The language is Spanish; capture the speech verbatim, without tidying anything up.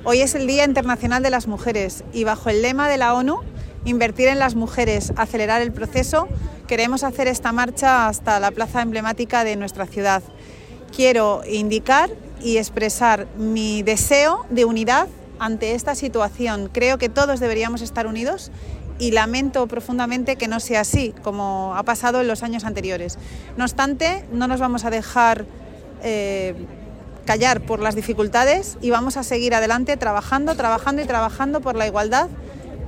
Hoy es el Día Internacional de las Mujeres y bajo el lema de la ONU, Invertir en las mujeres, acelerar el proceso, queremos hacer esta marcha hasta la plaza emblemática de nuestra ciudad. Quiero indicar y expresar mi deseo de unidad ante esta situación. Creo que todos deberíamos estar unidos y lamento profundamente que no sea así, como ha pasado en los años anteriores. No obstante, no nos vamos a dejar eh, callar por las dificultades y vamos a seguir adelante trabajando, trabajando y trabajando por la igualdad